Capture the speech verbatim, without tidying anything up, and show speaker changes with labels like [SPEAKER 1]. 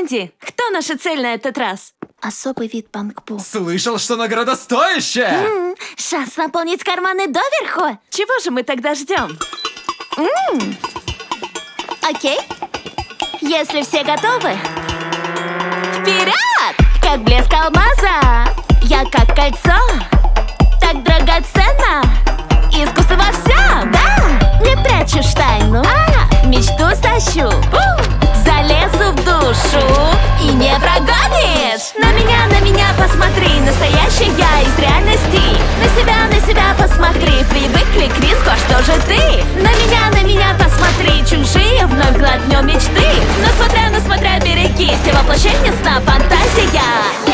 [SPEAKER 1] Энди, кто наша цель на этот раз?
[SPEAKER 2] Особый вид панкпу.
[SPEAKER 3] Слышал, что награда стоящая!
[SPEAKER 2] М-м, шанс наполнить карманы доверху.
[SPEAKER 1] Чего же мы тогда ждем?
[SPEAKER 2] М-м. Окей. Если все готовы, вперед! Как блеск алмаза, я как кольцо, так драгоценно. Искусство во всем, да? Не прячешь тайну, а мечту стащу, залезу в душу и не прогонишь. На меня, на меня посмотри, настоящая я из реальности. На себя, на себя посмотри, привыкли к риску, а что же ты? На меня, на меня посмотри, чужие вновь глотнем мечты. Но смотря, но смотря, берегись, и воплощение сна фантазия.